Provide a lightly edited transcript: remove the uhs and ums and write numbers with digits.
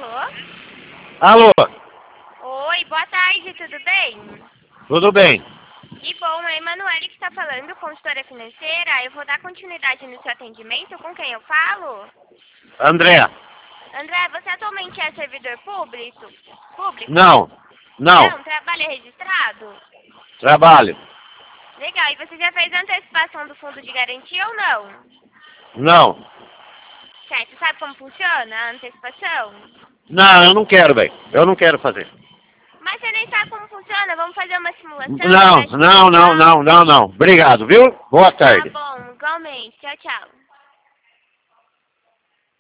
Alô? Alô, Oi, boa tarde, tudo bem? tudo bem? Que bom, é a Emanuele que está falando, consultora financeira. Eu vou dar continuidade no seu atendimento. Com quem eu falo? André? André, você atualmente é servidor público? Não, não, Não, trabalha registrado? trabalho. Legal, e você já fez a antecipação do fundo de garantia ou não? Não, Certo, sabe como funciona a antecipação? não, eu não quero, bem. Eu não quero fazer. Mas você nem sabe como funciona, vamos fazer uma simulação? Não, Teste não, não, inicial? não, não, não. Obrigado, viu? Boa Tá tarde. bom, igualmente. Tchau, tchau.